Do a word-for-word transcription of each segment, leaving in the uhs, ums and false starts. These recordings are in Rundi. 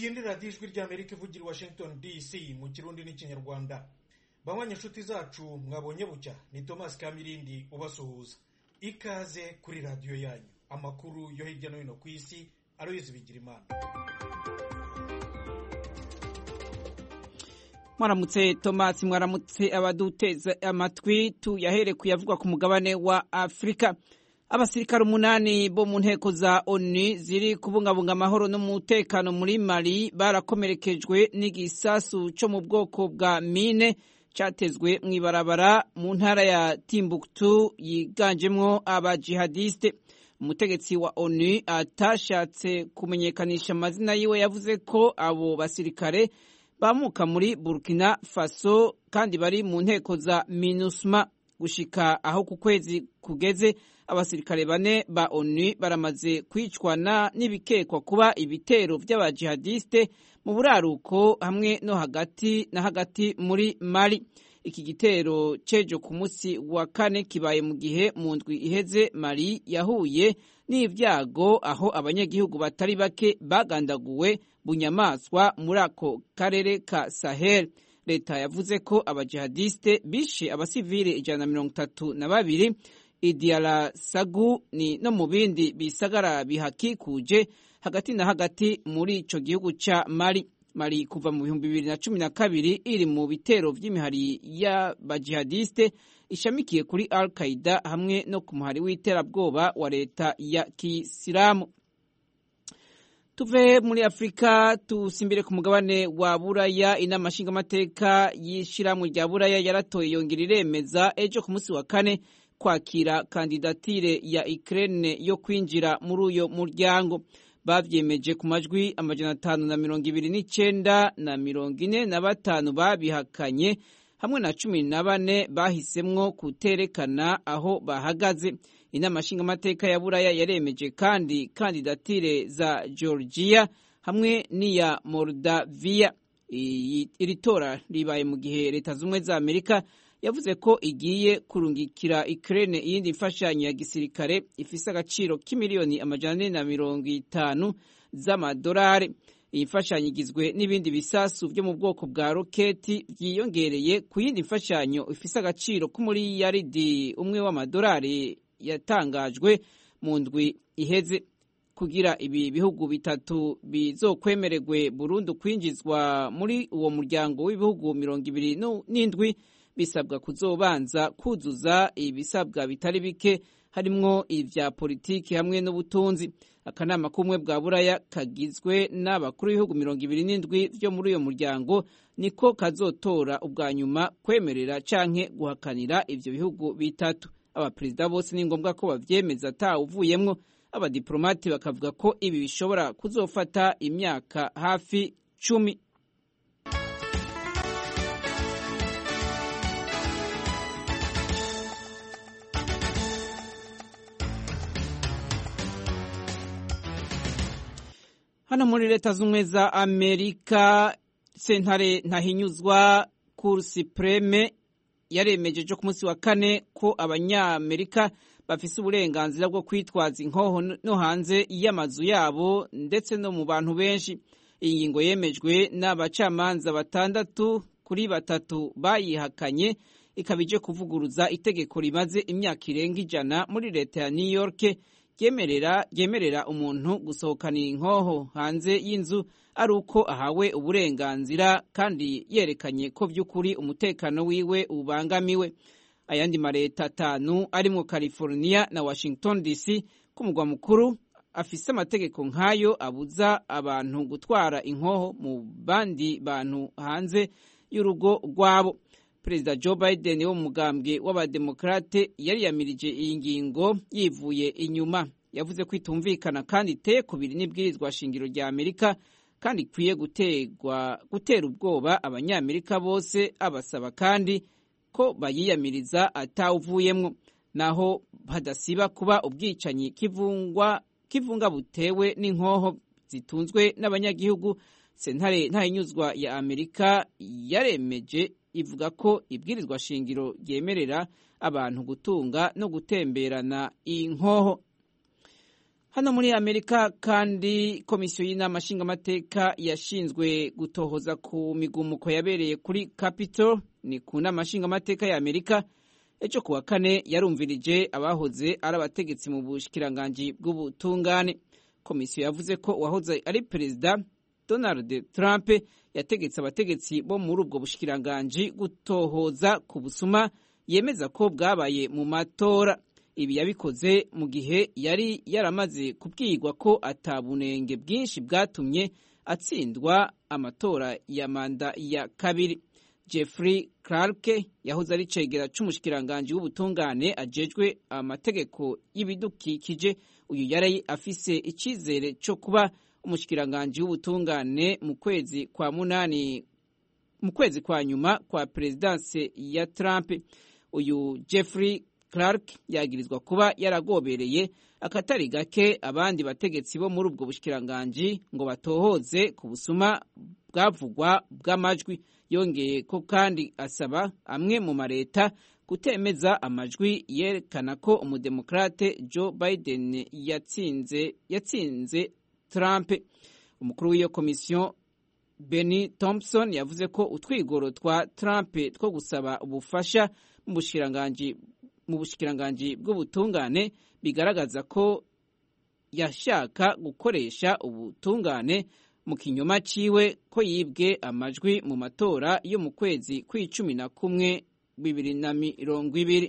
iyi ni radiyo ijwi ry'Amerika ivugira i Washington D C mu kirundi n'ikinyarwanda. Banywanyi inshuti zacu mwabonye bucya, ni Thomas Kamirindi ubasuhuza. Ikaze kuri radiyo yanyu, amakuru yo hirya no hino ku isi Aloyizi Bigirimana. Mwaramutse Thomas, mwaramutse abaduteza amatwi. Tuyahere kuyavugwa ku mugabane wa Afrika. Abasirikare umunani bo mu nteko za ONU ziri kubungabunga amahoro n'umutekano muri Mali barakomerekejwe n'igisasu cyo mu bwoko bwa mine cyatezwe mu ibarabara mu ntara ya Timbuktu yiganjemwo abajihadiste. Umutegetsi wa ONU atashatse kumenyekanisha amazina yiwe yavuze ko abo basirikare bamuka muri Burkina Faso kandi bari mu nteko za MINUSMA. Gushika aho ku kwezi kugeze, abasirikare bane ba ONU baramaze kwicwana n'ibikekwa kuba ibitero by'abajihadiste mu buraruko hamwe no hagati na hagati muri Mali. Iki gitero cejo ku munsi wa kane kibaye mu gihe mu ndwi iheze Mali yahuye n'ivyago aho abanyagihugu batari bake bagandaguwe bunyamaswa muri ako karere ka Sahel. Leta yavuze ko abajihadiste bishe abasivile ijana na mirongo itatu na babiri Idiala Sagu ni no mu bindi bisagara bihakikuje hagati na hagati muri ico gihugu ca Mali. Mali kuva mu bihumbi bibiri na cumi na kabiri iri mu bitero vy'imihari y'abajihadiste ishamikiye kuri Al-Qaeda hamwe no ku muhari w'iterabwoba wa leta ya Kisilamu. Tuve muri Afrika tusimbire ku mugabane wa Buraya. Inama nshingamateka y'ishirahamwe rya Buraya yaratoye yongera iremeza ejo ku munsi wa kane kwakira kandidatire ya Ukraine yo kwinjira muri uyo muryango. Bavyemeje ku majwi amajana atanu na mirongo ibiri n'icenda na mirongo ine na batanu babihakanye hamwe na cumi na bane bahisemwo kuterekana aho bahagaze. Inama nshingamateka ya Buraya yaremeje kandi kandidatire za Georgia hamwe n'iya Moldavia. Iri tora ribaye mu gihe Leta z'Ubumwe za Amerika yavuze ko igiye kurungikira Ukraine iyindi mfashanyo ya gisirikare ifise agaciro k'imiliyoni amajana ane na mirongo itanu z'amadolari. Iyi mfashanyo igizwe n'ibindi bisasu byo mu bwoko bwa roketi vyiyongereye ku yindi mfashanyo ifise agaciro k'umuliyaridi umwe w'amadolari yatangajwe mu ndwi iheze. Kugira ibi bihugu bitatu bizokwemererwe burundu kwinjizwa muri uwo muryango w'ibihugu mirongo ibiri n'indwi, bisabwa kuzobanza kuzuza ibisabwa bitari bike harimwo ivya politiki hamwe n'ubutunzi. Akanama kumwe bwa Buraya kagizwe n'abakuru b'ibihugu mirongo ibiri n'indwi vyo muri uyo muryango niko kazotora ubwa nyuma kwemerera canke guhakanira ivyo bihugu bitatu. Abaperezida bose ni ngombwa ko bavyemeza ata uvuyemwo. Abadiplomati bakavuga ko ibi bishobora kuzofata imyaka hafi cumi. Hano muri Leta z'Ubumwe za Amerika, sentare ntahinyuzwa Cour Supreme yaremeje jo ku munsi wa kane ko abanyamerika bafise uburenganzira bwo kwitwaza inkoho no hanze y'amazu yabo ndetse no mu bantu benshi. Iyi ngingo yemejwe n'abacamanza batandatu kuri batatu bayihakanye, ikabije kuvuguruza itegeko rimaze imyaka irenga ijana muri leta ya New York ryemerera ryemerera umuntu gusohokana inkoho hanze y'inzu ari uko ahawe uburenganzira kandi yerekanye ko by'ukuri umutekano wiwe ubangamiwe. Ayandi mareta atanu arimwo California na Washington D C ku mugwa mukuru afise amategeko nk'ayo abuza abantu gutwara inkoho mu bandi bantu hanze y'urugo rwabo. Perezida Joe Biden wo mugambwe w'abademokrate yari yamirije iyi ngingo yivuye inyuma. Yavuze ko itumvikana kandi iteye kubiri n'ibwirizwa shingiro rya Amerika kandi ikwiye gutegwa gutera ubwoba abanyamerika bose, abasaba kandi ko bayiyamiriza atawuvuyemwo. Naho hadasiba kuba ubwicanyi kivungwa kivunga butewe n'inkoho zitunzwe n'abanyagihugu, sentare ntahinyuzwa ya Amerika yaremeje ivuga ko ibwirizwa shingiro ryemerera abantu gutunga no gutemberana inkoho. Hano muri Amerika kandi komisiyo y'inama nshingamateka yashinzwe gutohoza ku migumuko yabereye kuri Capitol ni ku nama nshingamateka ya Amerika ejo kuwa kane yarumvirije abahoze ari abategetsi mu bushikiranganji bw'ubutungane. Komisiyo yavuze ko uwahoze ari perezida Donald Trump yategetse abategetsi bo muri ubwo bushikiranganji gutohoza ku busuma yemeza ko bwabaye mu matora. Ibi yabikoze mu gihe yari yaramaze kubwirwa ko atabunenge bwinshi bwatumye atsindwa amatora ya manda ya kabiri. Jeffrey Clark yahoze ari cegera c'umushikiranganji w'ubutungane ajejwe amategeko y'ibidukikije. Uyu yari afise icizere cyo kuba umushikiranganji w'ubutungane mu kwezi kwa munani mu kwezi kwa nyuma kwa presidanse ya Trump. Uyu Jeffrey Clark yagirizwa kuba yaragobereye akatari gake abandi bategetsi bo muri ubwo bushikiranganji ngo batohoze ku busuma bwavugwa bw'amajwi. Yongeye ko kandi asaba amwe mu mareta kutemeza amajwi yerekana ko umudemokrate Joe Biden yatsinze yatsinze Trump. Umukuru w'iyo komisiyo Benny Thompson yavuze ko utwigoro twa Trump two gusaba ubufasha mu bushikiranganji mu bushikiranganji bw'ubutungane bigaragaza ko yashaka gukoresha ubutungane mu kinyoma ciwe ko yibwe amajwi mu matora yo mu kwezi kw'icumi na kumwe bibiri na mirongo ibiri.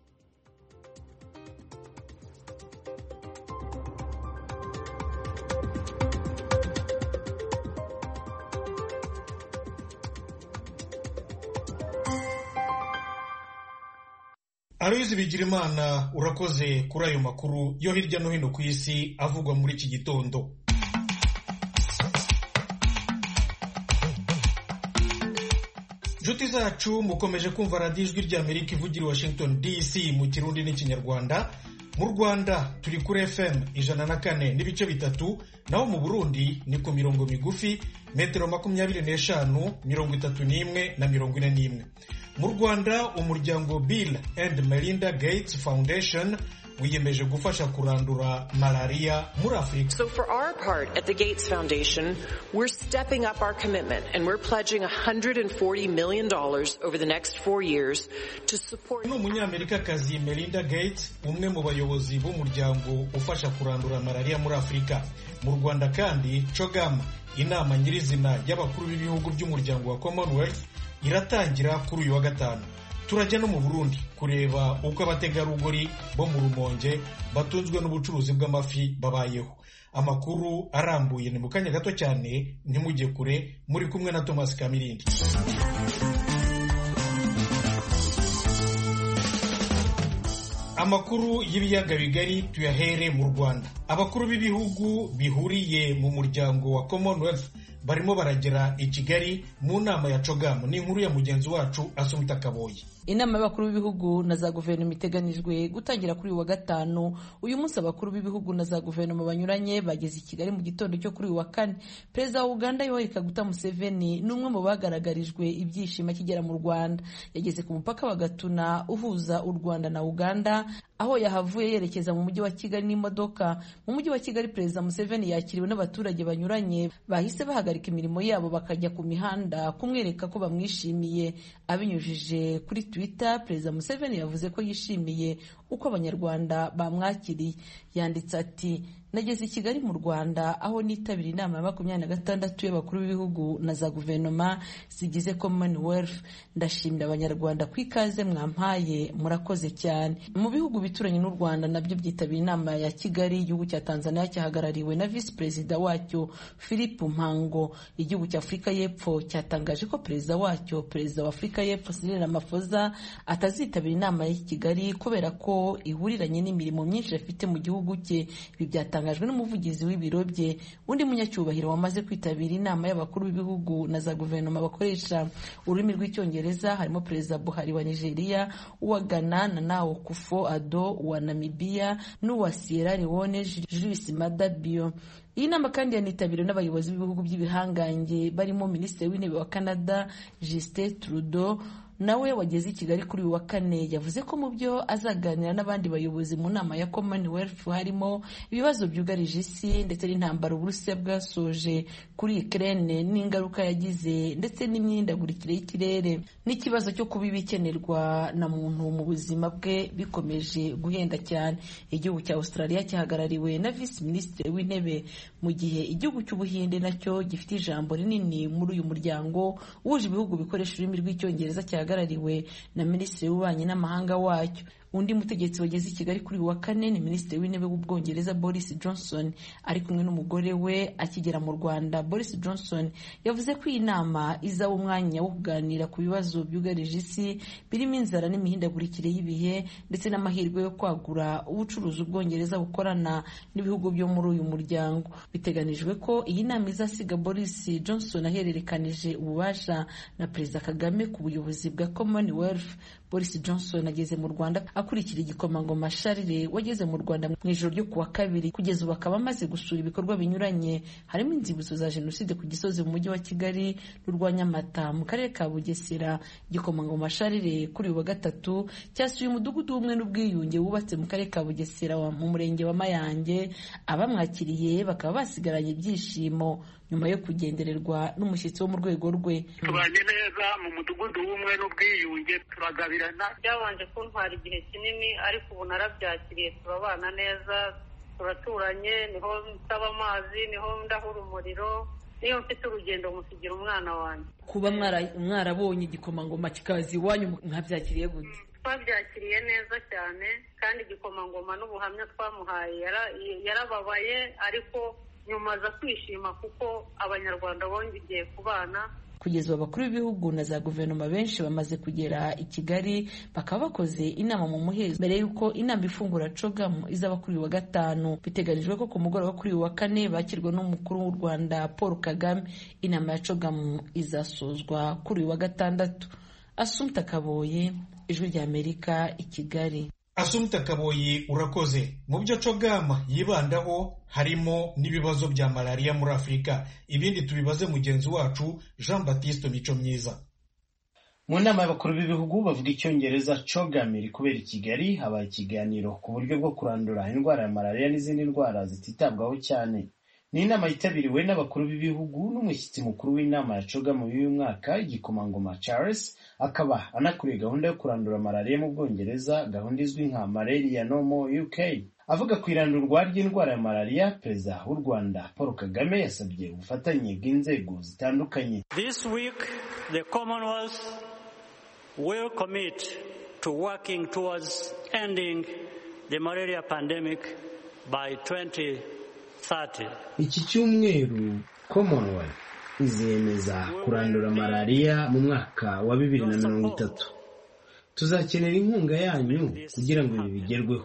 Aloyizi Bigirimana urakoze kuri ayo makuru yo hirya no hino ku isi avugwa muri iki gitondo. Nshuti zacu mukomeje kumva radiyo ijwi ry'Amerika ivugira i Washington D C mu Kirundi n'Ikinyarwanda. Mu Rwanda turi kuri F M ijana na kane n'ibice bitatu, naho mu Burundi ni ku mirongo migufi metero makumyabiri n'eshanu, mirongo itatu n'imwe na mirongo ine n'imwe. Mu Rwanda umuryango Bill and Melinda Gates Foundation wiyemeje gufasha kurandura malaria muri Afrika. So for our part at the Gates Foundation, we're stepping up our commitment and we're pledging one hundred forty million dollars over the next four years to support. No Umunyamerikakazi Melinda Gates umwe mu bayobozi b'umuryango ufasha kurandura malaria muri Afrika. Mu Rwanda kandi CHOGM, inama nyirizina y'abakuru b'ibihugu by'umuryango wa Commonwealth, iratangira kuri uyu wa gatanu. Turajya no mu Burundi kureba uko abategarugori bo mu Rumonge batunzwe n'ubucuruzi bw'amafi babayeho. Amakuru arambuye ni mu kanya gato cyane, ntimujye kure, muri kumwe na Thomas Kamirindi. Amakuru y'ibiyaga bigari tuyahere mu Rwanda. Abakuru b'ibihugu bihuriye mu muryango wa Commonwealth barimo baragera i Kigali mu nama ya CHOGM. Ni inkuru ya mugenzi wacu Asumita Kaboyi. Inama y'abakuru b'ibihugu na za guverinoma iteganijwe gutangira kuri uyu wa gatanu. Uyu munsi abakuru b'ibihugu na za guverinoma banyuranye bageze i Kigali mu gitondo cyo kuri uyu wa kane. Perezida wa Uganda Yoweri Kaguta Museveni ni umwe mu bagaragarijwe ibyishimo akigera mu Rwanda. Yageze ku mupaka wa Gatuna uhuza u Rwanda na Uganda, aho yahavuye yerekeza mu mujyi wa Kigali n'imodoka. Mu mujyi wa Kigali Perezida Museveni yakiriwe n'abaturage banyuranye bahise bahagarika imirimo yabo bakajya ku mihanda kumwereka ko bamwishimiye. Abinyujije kuri Twitter, Perezida Museveni yavuze ko yishimiye uko abanyarwanda bamwakiriye. Yanditse ati: nageze i Kigali mu Rwanda aho nitabira inama ya makumyabiri na gatandatu y'abakuru b'ibihugu na za guverinoma zigize Commonwealth. Ndashimira abanyarwanda ku ikaze mwampaye, murakoze cyane. Mu bihugu bituranye n'u Rwanda nabyo byitabira inama ya Kigali, igihugu cya Tanzania cyahagarariwe na Vice Perezida wacyo Philip Mpango. Igihugu cya Afurika y'Epfo cyatangaje ko perezida wacyo, Perezida wa Afurika y'Epfo Cyril Ramaphosa, atazitabira inama ya Kigali kubera ko ihuriranye n'imirimo myinshi afite mu gihugu cye. Ibi byatangajwe n'umuvugizi w'ibiro bye. Undi munyacyubahiro wamaze kwitabira inama y'abakuru b'ibihugu na za guverinoma bakoresha ururimi rw'icyongereza harimo Perezida Buhari wa Nigeria, uwa Ghana Nana Akufo-Addo, uwa Namibia n'uwa Sierra Leone Julius Maada Bio. iyi nama kandi yanitabiriwe n'abayobozi b'ibihugu by'ibihangange barimo minisitiri w'intebe wa Canada Justin Trudeau nawe wageze i Kigali kuri uyu wa kane. Yavuze ko mu byo azaganira n'abandi bayobozi mu nama ya Commonwealth harimo ibibazo byugarije isi ndetse n'intambara Uburusiya bwasoje kuri Ukraine n'ingaruka yagize ndetse n'imyindagurikire y'ikirere n'ikibazo cyo kuba ibikenerwa na muntu mu buzima bwe bikomeje guhenda cyane. Igihugu cya Australia cyahagarariwe na Vice Minisitiri w'Intebe mu gihe igihugu cy'Ubuhinde nacyo gifite ijambo rinini muri uyu muryango wuje ibihugu bikoresha ururimi rw'icyongereza cyahagarariwe na Minisitiri w'Ububanyi n'Amahanga wacyo. Undi mutegetsi wageze i Kigali kuri uyu wa kane ni Minisitiri w'Intebe w'Ubwongereza Boris Johnson ari kumwe n'umugore we akigera mu Rwanda. Boris Johnson yavuze ko iyi nama izaba umwanya wo kuganira ku bibazo byugarije isi birimo inzara n'imihindagurikire y'ibihe ndetse n'amahirwe yo kwagura ubucuruzi Ubwongereza bukorana n'ibihugu byo muri uyu muryango. Biteganijwe ko iyi nama izasiga Boris Johnson ahererekanije ububasha na Perezida Kagame ku buyobozi bwa Commonwealth. Boris Johnson ageze mu Rwanda akurikira igikomangoma Charles wageze mu Rwanda mu ijoro ryo kuwa kabiri. Kugeza ubu akaba amaze gusura ibikorwa binyuranye harimo inzibutso za Jenoside ku Gisozi mu mujyi wa Kigali n'urwa Nyamata mu karere ka Bugesera. Igikomangoma Charles kuri uyu wa gatatu cyasuye umudugudu w'ubumwe n'ubwiyunge wubatse mu karere ka Bugesera mu murenge wa Mayange. Abamwakiriye bakaba basigaranye ibyishimo nyuma yo kugendererwa n'umushyitsi wo mu rwego rwe. Tubanye neza mu mudugudu w'ubumwe n'ubwiyunge, turagabirana. Byabanje kuntwara igihe kinini ariko ubu narabyakiriye, turabana neza, turaturanye, niho nsaba amazi, niho ndahura umuriro, niyo mfite urugendo musigira umwana wanjye. Kuba mwarabonye igikomangoma kikazi iwanyu mwabyakiriye gute? Twabyakiriye neza cyane kandi igikomangoma n'ubuhamya twamuhaye yarababaye ariko nyuma za kwishima kuko abanyarwanda bongeye kubana. Kugeza ubu abakuru b'ibihugu na za guverinoma benshi bamaze kugera i Kigali bakaba bakoze inama mu muhezo mbere y'uko inama ifungura CHOGM izaba kuri uyu wa gatanu. Biteganijwe ko ku mugoroba kuri uyu wa kane bakirwa n'umukuru w'u Rwanda Paul Kagame. Inama ya CHOGM izasozwa kuri uyu wa gatandatu. Assumpta Kaboye, Ijwi ry'Amerika, i Kigali. Assumpta Kaboyi urakoze. Mu byo CHOGM yibandaho harimo n'ibibazo bya malaria muri Afurika. Ibindi tubibaze mugenzi wacu Jean Baptiste Mico Myiza. Mu nama y'abakuru b'ibihugu bavuga icyongereza CHOGM iri kubera i Kigali, habaye ikiganiro ku buryo bwo kurandura indwara ya malaria n'izindi ndwara zititabwaho cyane. Ni inama yitabiriwe n'abakuru b'ibihugu n'umushyitsi mukuru w'inama ya CHOGM y'uyu mwaka, igikomangoma Charles, akaba anakuriye gahunda yo kurandura malaria mu Bwongereza, gahunda izwi nka Malaria No More U K. Avuga ku irandurwa ry'indwara ya malaria, Perezida w'u Rwanda Paul Kagame yasabye ubufatanye bw'inzego zitandukanye. This week the Commonwealth will commit to working towards ending the malaria pandemic by twenty thirty. Iki cyumweru Commonwealth izemeza kurandura malaria mu mwaka wa bibiri na mirongo itatu. Tuzakenera inkunga yanyu kugira ngo ibi bigerweho.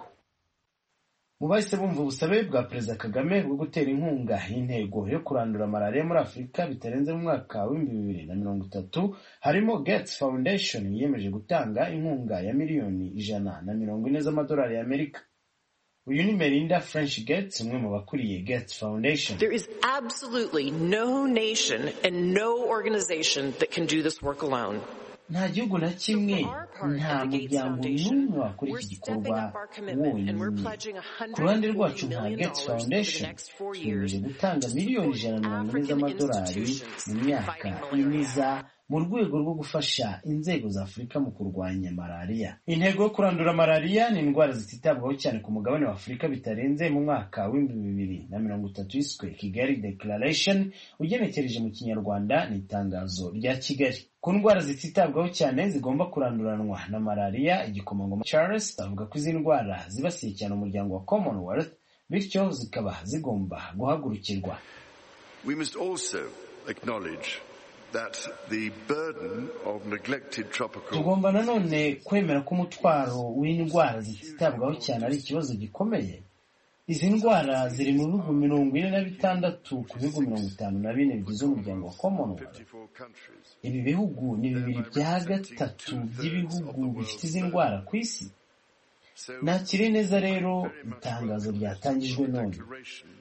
Mu bahise bumva ubusabe bwa Perezida Kagame bwo gutera inkunga y'intego yo kurandura malaria muri Afurika bitarenze mu mwaka wa bibiri na mirongo itatu, harimo Gates Foundation yiyemeje gutanga inkunga ya miliyoni ijana na mirongo ine z'amadolari y'Amerika. Uyu ni Melinda French Gates, umwe mu bakuriye Gates Foundation. There is absolutely no nation and no organization that can do this work alone. Nta gihugu na kimwe, nta muryango n'umwe wakora iki gikorwa wonyine. Ku ruhande rwacu nka Gates Foundation twiyemeje gutanga miliyoni ijana na mirongo ine z'amadolari mu myaka iniza mu rwego rwo gufasha inzego za Afurika mu kurwanya malaria. Intego yo kurandura malaria ni indwara zititabwaho cyane ku mugabane wa Afurika bitarenze mu mwaka wa bibiri na mirongo itatu yiswe Kigali Declaration, ugenekereje mu Kinyarwanda ni itangazo rya Kigali. Ku ndwara zititabwaho cyane zigomba kuranduranwa na malaria, igikomangoma Charles avuga ko izi ndwara zibasiye cyane umuryango wa Commonwealth, bityo zikaba zigomba guhagurukirwa. We must also acknowledge that the burden of neglected tropical tugomba nanone kwemera ko umutwaro w'indwara zititabwaho cyane ari ikibazo gikomeye. Izi ndwara ziri mu bihugu mirongo ine na bitandatu ku bihugu mirongo itanu na bine bigize umuryango wa Commonwealth. Ibi bihugu ni bibiri bya gatatu by'ibihugu bifite izi ndwara ku isi. Nakiri neza rero itangazo ryatangijwe none.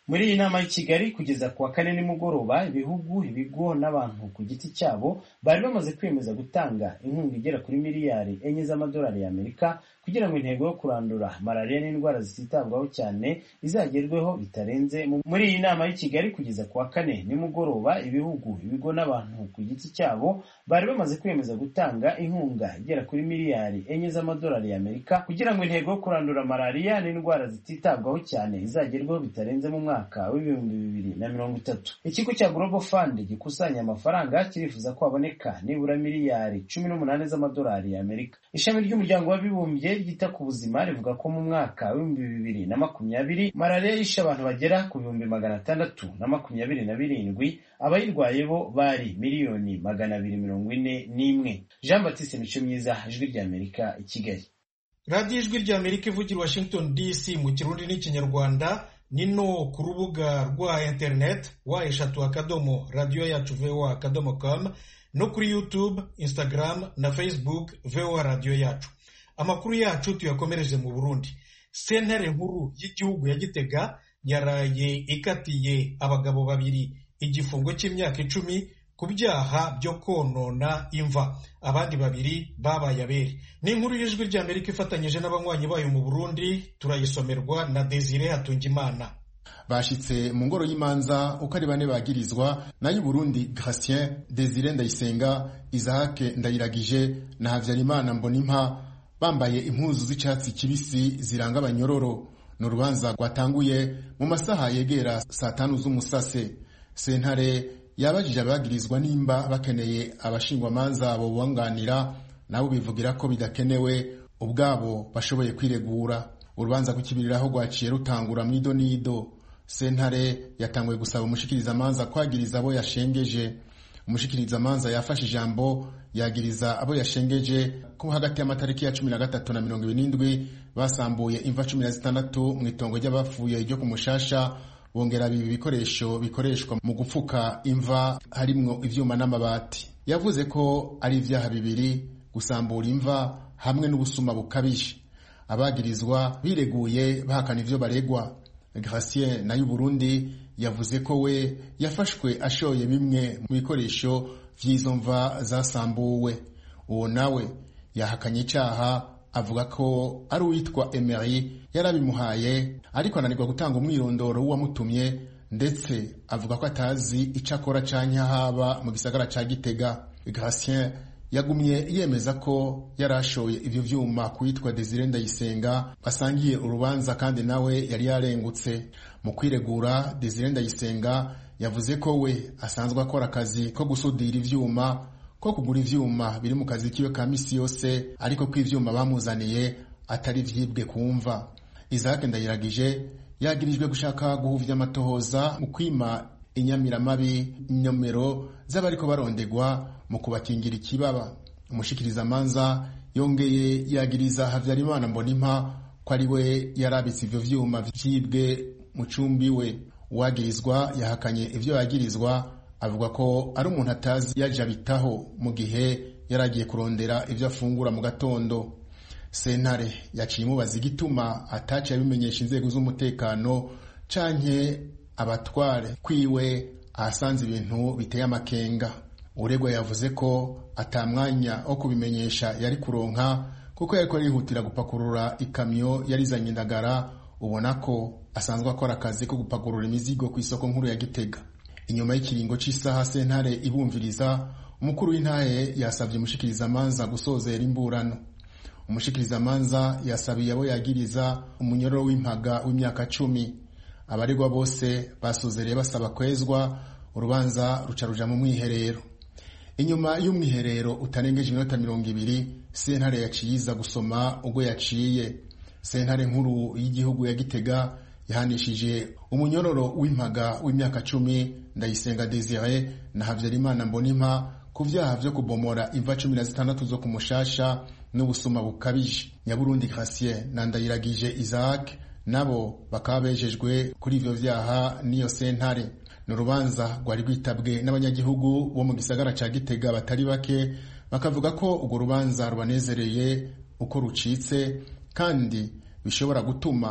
muri iyi nama y'i Kigali kugeza ku wa kane nimugoroba ibihugu ibigo n'abantu ku giti cyabo bari bamaze kwemeza gutanga inkunga igera kuri miliyari enye z'amadolari y'Amerika kugira ngo intego yo kurandura malaria n'indwara zititabwaho cyane izagerweho bitarenze. Muri iyi nama y'i Kigali kugeza ku wa kane nimugoroba ibihugu ibigo n'abantu ku giti cyabo bari bamaze kwemeza gutanga inkunga igera kuri miliyari enye z'amadolari y'Amerika kugira ngo intego yo kurandura malaria n'indwara zititabwaho cyane izagerweho bitarenze mu mwaka w'ibihumbi bibiri na mirongo itatu. Ikigo cya Global Fund gikusanya amafaranga kirifuza ko haboneka nibura miliyari cumi n'umunani z'amadolari y'Amerika. Ishami ry'umuryango w'abibumbye ryita ku buzima rivuga ko mu mwaka w'ibihumbi bibiri na makumyabiri malaria yishe abantu bagera ku bihumbi magana atandatu na makumyabiri na birindwi, abayirwaye bo bari miliyoni magana abiri mirongo ine n'imwe. Jean Baptiste Mico Myiza, Ijwi ry'Amerika, i Kigali. radiyo Ijwi ry'Amerika ivugira Washington D C mu Kirundi n'Ikinyarwanda, nino ku rubuga rwa internet wa eshatu akadomo radiyo yacu voa akadomo com, no kuri YouTube, Instagram na Facebook voa radiyo yacu. Amakuru yacu tuyakomereje mu Burundi. Sentare nkuru y'igihugu ya Gitega yaraye ikatiye abagabo babiri igifungo cy'imyaka icumi ku byaha byo konona imva, abandi babiri babaye abere. Ni inkuru y'Ijwi ry'Amerika ifatanyije n'abanywanyi bayo mu Burundi, turayisomerwa na Desire Hatungimana. Bashitse mu ngoro y'imanza uko ari bane bagirizwa nayo Burundi Gratien, Desire Ndayisenga, Isaac Ndayiragije na Havyarimana Mbonimpa, bambaye impuzu z'icyatsi kibisi ziranga abanyororo. N'urubanza rwatanguye mu masaha yegera saa tanu z'umusase. Sentare yabajije abagirizwa nimba bakeneye abashingwa manza abo banganira, nabo bivugira ko bidakenewe ubwabo bashoboye kwiregura. Urubanza kukibiriraho rwaciye rutangura mu idonido. Sentare yatanguye gusaba umushikiriza manza kwagiriza abo yashengeje. Umushikiriza manza yafashe ijambo yagiriza abo yashengeje ko hagati y'amatariki ya cumi na gatatu na mirongo ibiri n'indwi basambuye imva cumi na zitandatu mu itongo ry'abapfuye ryo ku Mushasha, bongera bibi bikoresho bikoreshwa mu gupfuka imva harimwo ivyuma n'amabati. Yavuze ko ari ivyaha bibiri, gusambura imva hamwe n'ubusuma bukabije. Abagirizwa bireguye bahakana ivyo baregwa. Gratien nayo Burundi yavuze ko we yafashwe ashoye bimwe mu bikoresho vy'izo mva zasambuwe. Uwo nawe yahakanye icyaha, avuga ko ari uwitwa Emery yarabimuhaye, ariko ananirwa gutanga umwirondoro w'uwamutumye, ndetse avuga ko atazi icakora canke haba mu gisagara ca Gitega. Gratien yagumye yemeza ko yarashoye ivyo vyuma kwitwa Desire Ndayisenga basangiye urubanza, kandi nawe yari yarengutse. Mu kwiregura, Desire Ndayisenga yavuze ko we asanzwe akora akazi ko gusudira ivyuma, ko kugura ivyuma biri mu kazi kiwe ka misi yose, ariko ko ivyuma bamuzaniye atari vyibwe kumva. Isaac Ndayiragije yagirijwe gushaka guhuvya amatohoza mu kwima inyamiramabi inyomero z'abariko barondegwa mu kubakingira ikibaba. Umushikiriza manza yongeye yagiriza Havyarimana Mbonimpa ko ari we yarabitse ivyo vyuma vyibwe mu cumbi we. Uwagirizwa yahakanye ivyo yagirizwa, avuga ko ari umuntu atazi yaje abitaho mu gihe yaragiye kurondera ivyo afungura mu gatondo. Sentare yaciye imubaza igituma ataca yabimenyesha inzego z'umutekano canke abatware kwiwe ahasanze ibintu biteye amakenga. Uregwa yavuze ko atamwanya wo kubimenyesha yari kuronka, kuko yariko yihutira gupakurura ikamyo yarizanye indagara, ubona ko asanzwe akora akazi ko gupakurura imizigo ku isoko nkuru ya Gitega. Inyuma y'ikiringo c'isaha sentare ibumviriza, umukuru w'intahe yasavye umushikiriza manza gusozera imburano. Umushikiriza manza yasabiye abo yagiriza umunyororo w'impaga w'imyaka cumi. Abaregwa bose basozereye basaba kwezwa, urubanza ruca ruja mu mwiherero. Inyuma y'umwiherero utarengeje iminota mirongo ibiri, sentare yaciyiza gusoma ubwo yaciye. Sentare nkuru y'igihugu ya Gitega yahanishije umunyororo w'impaga w'imyaka cumi Ndayisenga Desire na Havyarimana Mbonimpa ku vyaha vyo kubomora imva cumi na zitandatu zo ku Mushasha n'ubusuma bukabije. Nyaburundi Gratien na Ndayiragije Isaac nabo bakaba bejejwe kuri ivyo vyaha niyo sentare. N'urubanza rwari rwitabwe n'abanyagihugu bo mu gisagara ca Gitega batari bake, bakavuga ko urwo rubanza rubanezereye uko rucitse, kandi bishobora gutuma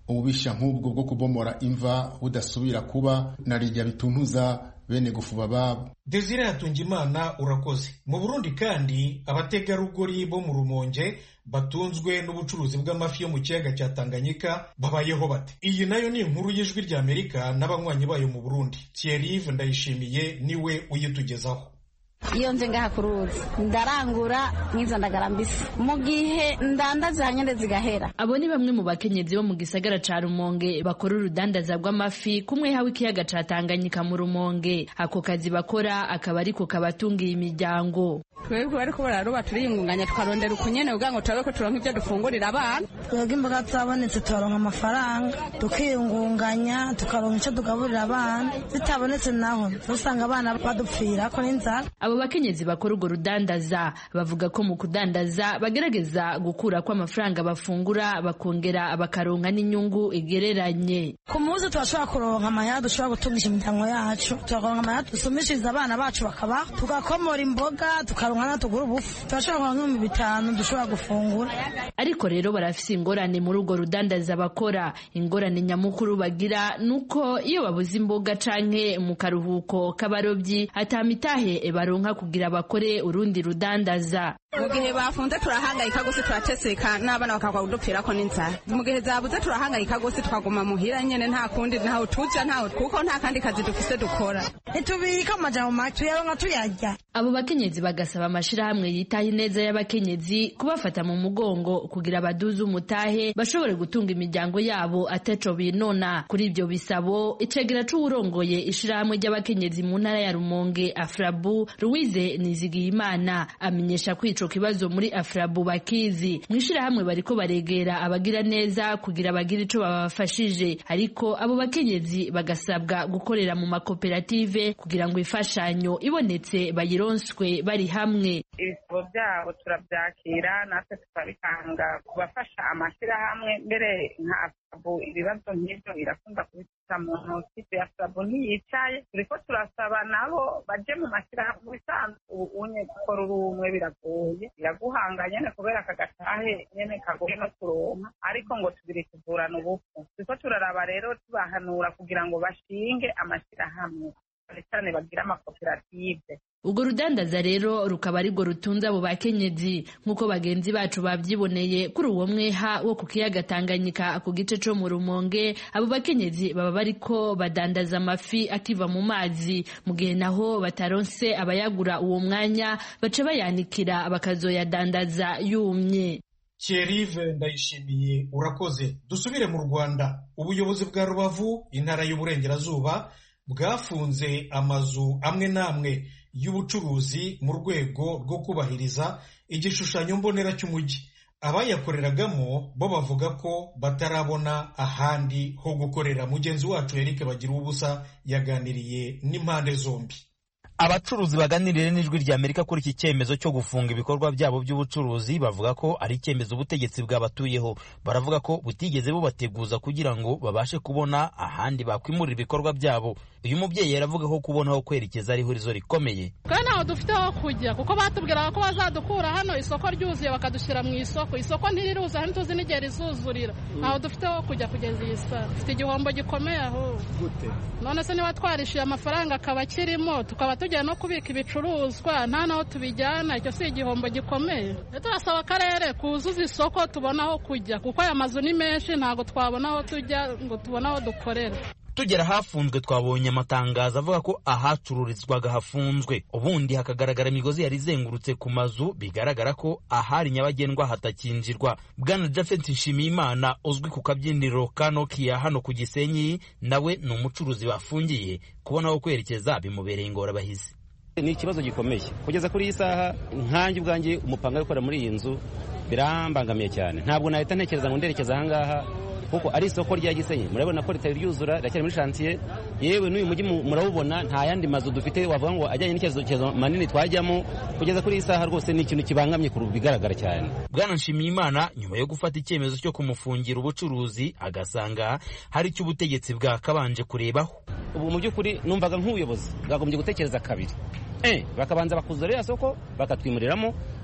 ububisha nk'ubwo bwo kubomora imva budasubira kuba na rijya bituntuza bene gufuba babo. Desire Hatungimana urakoze. Mu Burundi kandi abategarugori bo mu Rumonge batunzwe n'ubucuruzi bw'amafi yo mu kiyaga cya Tanganyika babayeho bate? Iyi nayo ni inkuru y'Ijwi ry'Amerika n'abanywanyi bayo mu Burundi. Thierry Ndayishimiye niwe uyitugezaho. Iyo nze ngaha kuruzi ndarangura nkiza ndagara mbisi mu gihe ndandaza hanyende zigahera. Abo ni bamwe mu bakenyezi bo mu gisagara ca Rumonge bakora urudandaza rw'amafi kumwe hawe ikiyaga ca Tanganyika mu Rumonge. Ako kazi bakora akaba ariko kabatungiye imiryango. Twebwe bariko bararoba turiyungunganya twarondera ukunyene kugira ngo turabe ko turonka ibyo dufungurira abana. Twebwe imboga zabonetse turonka amafaranga tukiyungunganya tukaronka icyo tugaburira abana, zitabonetse naho usanga abana badupfira ko n'inzara. Abo bakenyezi bakora urwo rudandaza bavuga ko mu kudandaza bagerageza gukura ko amafaranga bafungura bakongera bakaronka n'inyungu igereranye. Ku muzi turashobora kuronka amahera dushobora gutungisha imiryango yacu, tukaronka amahera dusumishiriza abana bacu bakaba tugakomora imboga tukaronka na tugura ubufu turashobora kuronka nk'ibihumbi bitanu dushobora gufungura. Ariko rero barafise ingorane muri urwo rudandaza bakora. Ingorane nyamukuru bagira nuko iyo babuze imboga canke mu karuhuko k'abarobyi atamitahe baronka kugira bakore urundi rudandaza. Mu gihe bafunze turahangayika gose turateseka n'abana bakakwa udupfira ko n'inzara. Mu gihe zabuze turahangayika gose twaguma muhira nyene nta kundi ntaho tuja ntaho kuko nta kandi kazi dufise dukora. Nitubika amajambo make yaronka tuyarya. Abo bakenyezi bagasaba amashirahamwe yitaye neza y'abakenyezi kubafata mu mugongo kugira baduze umutahe bashobore gutunga imiryango yabo ataco binona. Kuri ibyo bisabo icegera c'uwurongoye ishirahamwe ry'abakenyezi mu ntara ya Rumonge Afrabu Louise Nizigiyimana amenyesha kwico kibazo muri Afrabu bakizi. Mwishirahamwe bariko baregera abagira neza kugira bagira ico babafashije, ariko abo bakenyezi bagasabwa gukorera mu makoperative kugira ngo ifashanyo ibonetse bayironswe bari hamwe. Ibisabo byabo turabyakira natwe tukabitanga kubafasha amashirahamwe mbere nka Afrabu ibibazo nk'ibyo irakunda kubita mu ntoki. Afrabu ntiyicaye turiko turasaba nabo baje mu mashirahamwe bisanzwe unye gukora urumwe biragoye biraguhanga nyene kubera akagatahe nyene kagoye no kuronka, ariko ngo tubiri tuvurana ubupfu. Turiko turaraba rero tubahanura kugira ngo bashinge amashirahamwe cyane bagira amakoperative. Urwo rudandaza rero rukaba ari rwo rutunze abo bakenyezi nk'uko bagenzi bacu bavyiboneye kuri uwo mweha wo ku kiyaga Tanganyika ku gice co mu Rumonge. Abo bakenyezi baba bariko badandaza amafi akiva mu mazi, mu gihe naho bataronse abayagura uwo mwanya baca bayanikira bakazoyadandaza yumye. Thierry Ndayishimiye urakoze. Dusubire mu Rwanda. Ubuyobozi bwa Rubavu intara y'Uburengerazuba bwafunze amazu amwe n'amwe y'ubucuruzi mu rwego rwo kubahiriza igishushanyo mbonera cy'umujyi. Abayakoreragamo bo bavuga ko batarabona ahandi ho gukorera. Mugenzi wacu Eric Bagira ubusa yaganiriye n'impande zombi. Abacuruzi baganiriye n'Ijwi ry'Amerika kuri iki cyemezo cyo gufunga ibikorwa byabo by'ubucuruzi bavuga ko ari icyemezo ubutegetsi bwabatuyeho. Baravuga ko butigeze bubateguza kugira ngo babashe kubona ahandi bakwimurira ibikorwa byabo. Uyu mubyeyi yaravuga ko kubona aho kwerekeza ari ihurizo rikomeye. Kandi aho dufite aho kujya kuko batubwiraga ko bazadukura hano isoko ryuzuye bakadushyira mu isoko. Isoko ntiriruza hano tuzi n'igihe rizuzurira. Aho dufite aho kujya kugeza iyi saa. Dufite igihombo gikomeye aho. Gute? None se niba twarishyuye amafaranga akaba kirimo tukaba tujya no kubika ibicuruzwa nta naho tubijyana, icyo si igihombo gikomeye. Turasaba akarere kuzuza isoko tubona aho kujya kuko aya mazu ni menshi ntago twabona aho tujya ngo tubona aho dukorera. Tugera hafunzwe twabonye amatangazo avuga ko ahacururizwaga hafunzwe, ubundi hakagaragara imigozi yari izengurutse ku mazu bigaragara ko ahari nyabagendwa hatakinjirwa. Bwana Japhet Nshimiyimana uzwi ku kabyiniro ka Nokia hano ku Gisenyi nawe ni umucuruzi bafungiye, kubona aho kwerekeza bimubereye ingorabahizi. Ni ikibazo gikomeye kugeza kuri iyi saha. Nkanjye ubwanjye umupanga wo gukora muri iyi nzu birambangamiye cyane. Ntabwo nahita ntekereza ngo nderekeza aha ngaha kuko ari isoko rya Gisenyi. Murabona ko ritari ryuzura, riracyari muri chantier. Yewe n'uyu mujyi murawubona nta yandi mazu dufite wavuga ngo ajyanye n'icyerekezo manini twajyamo. Kugeza kuri iyi saha rwose ni ikintu kibangamye ku bigaragara cyane. Bwana Nshimiyimana nyuma yo gufata icyemezo cyo kumufungira ubucuruzi agasanga hari icyo ubutegetsi bwakabanje kurebaho. Ubu mu by'ukuri numvaga nk'ubuyobozi bwagombye gutekereza kabiri. Eh, bakabanza bakuzura ya soko bakatwimuriramo,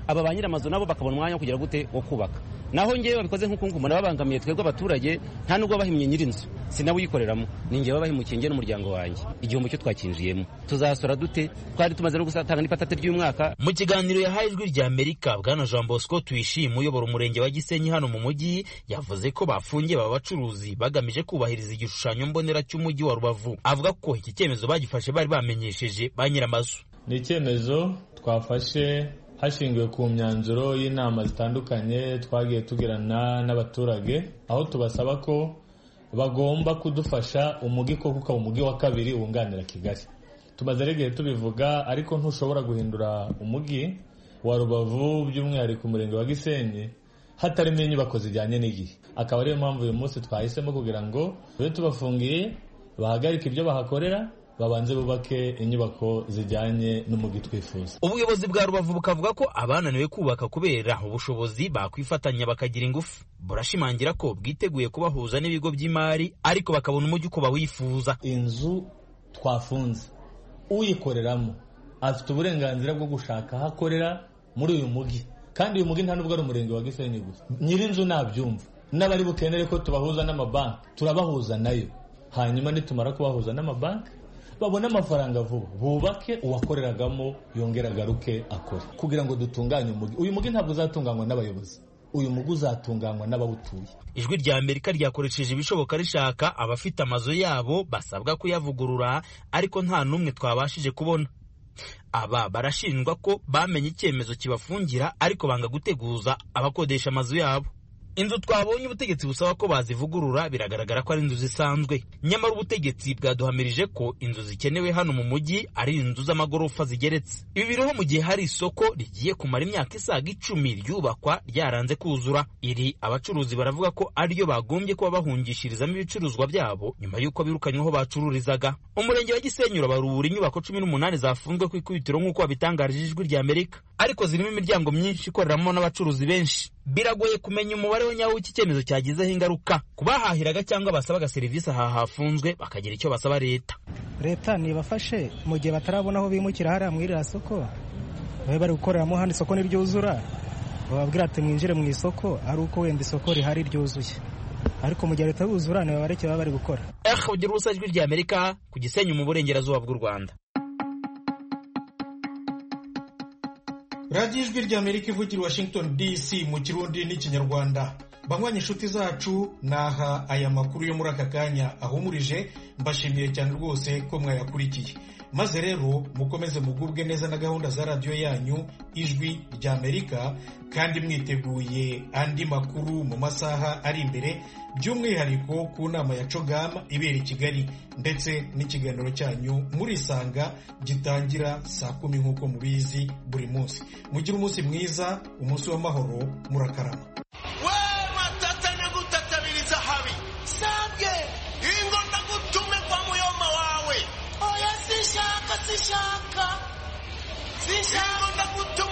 aba ba nyir'amazu nabo bakabona umwanya wo kugira gute wo kubaka. Naho ngewe babikoze nk'uko umuntu babangamiye twebwe abaturage, nta nubwo bahimye nyir'inzu, sinawe uyikoreramo, ni ngewe bahimukiye nge n'umuryango wanjye. Igihombo cyo twakinjiyemo tuzasora dute? Twari tumaze no gusatanga n'ipatate ry'umwaka. Mu kiganiro yahaye Ijwi rya Amerika, Bwana Jean Bosco Tuyishime uyobora umurenge wa Gisenyi hano mu mujyi, yavuze ko bafungiye aba bacuruzi bagamije kubahiriza igishushanyo mbonera cy'umujyi wa Rubavu. Avuga ko iki cyemezo bagifashe bari bamenyesheje ba nyir'amazu. Ni icyemezo twafashe hashingiwe ku myanzuro y'inama zitandukanye twagiye tugirana n'abaturage, aho tubasaba ko bagomba kudufasha umujyi ko kuko umujyi wa kabiri wunganira Kigali. Tumaze rege tubivuga, ariko ntushobora guhindura umujyi wa Rubavu by'umwihariko umurenge wa Gisenyi hatarimo inyubako zijyanye n'igihe. Akaba ariyo mpamvu uyu munsi twahisemo kugira ngo tube tubafungiye bahagarike ibyo bahakorera, babanze bubake inyubako zijyanye n'umujyi twifuza. Ubuyobozi bwa Rubavu bukavuga ko abananiwe kubaka kubera ubushobozi bakwifatanya bakagira ingufu. Burashimangira ko bwiteguye kubahuza n'ibigo by'imari, ariko bakabona umujyi uko bawifuza. Inzu twafunze, uyikoreramo afite uburenganzira bwo gushaka aho akorera muri uyu mujyi, kandi uyu mujyi nta nubwo ari umurenge wa Gisenyi gusa. Nyir'inzu nabyumva, n'abari bukenere ko tubahuza n'amabanki turabahuza nayo, hanyuma nitumara kubahuza n'amabanki babone amafaranga vuba, bubake uwakoreragamo yongera agaruke akore, kugira ngo dutunganye umujyi. Uyu mujyi ntabwo uzatunganywa n'abayobozi, uyu mujyi uzatunganywa n'abawutuye. Ijwi rya Amerika ryakoresheje ibishoboka rishaka abafite amazu yabo basabwa kuyavugurura, ariko nta n'umwe twabashije kubona. Aba barashinjwa ko bamenye icyemezo kibafungira, ariko banga guteguza abakodesha amazu yabo. Inzu twabonye ubutegetsi busaba ko bazivugurura biragaragara ko ari inzu zisanzwe, nyamara ubutegetsi bwaduhamirije ko inzu zikenewe hano mu mujyi ari inzu z'amagorofa zigeretse. Ibi biriho mu gihe hari isoko rigiye kumara imyaka isaga icumi ryubakwa ryaranze kuzura. Iri abacuruzi baravuga ko ariyo bagombye kuba bahungishirizamo ibicuruzwa byabo nyuma y'uko birukanyweho bacururizaga. Umurenge wa Gisenyi urabarura inyubako cumi n'umunani zafunzwe ku ikubitiro nk'uko babitangarije Ijwi rya Amerika, ariko zirimo imiryango myinshi ikoreramo n'abacuruzi benshi. Biragoye kumenya umubare w'inyawo w'iki cyemezo cyagizeho ingaruka kubahahiraga cyangwa basabaga serivisi aha hafunzwe bakagira icyo basaba leta. Leta nibafashe mu gihe batarabona aho bimukira hariya mu iri soko, babe bari gukoreramo hano isoko niryuzura, bababwira ati mwinjire mu isoko, ari uko wenda isoko rihari ryuzuye, ariko mu gihe leta buzura niba bareke baba bari gukora. Eh, ugira ubusa Ijwi rya Amerika ku Gisenyi mu burengerazuba bw'u Rwanda. Radio Ijwi rya Amerika ivugira Washington D C mu Kirundi n'Ikinyarwanda. Banywanyi inshuti zacu, naha aya makuru yo muri aka kanya ahumurije, mbashimiye cyane rwose ko mwayakurikiye. Maze rero mukomeze mugubwe neza na gahunda za radio yanyu Ijwi rya Amerika, kandi mwiteguye andi makuru mu masaha ari imbere, by'umwihariko ku nama ya Cogama ibera i Kigali, ndetse n'ikiganiro cyanyu muri Sanga gitangira saa kumi nk'uko mubizi buri munsi. Mugire umunsi mwiza, umunsi w'amahoro, murakarama. We matata na gutatabiriza habi sabye ingo ndagutume kwa muyoma wawe. Oya sishaka sishaka sishaka ndagutume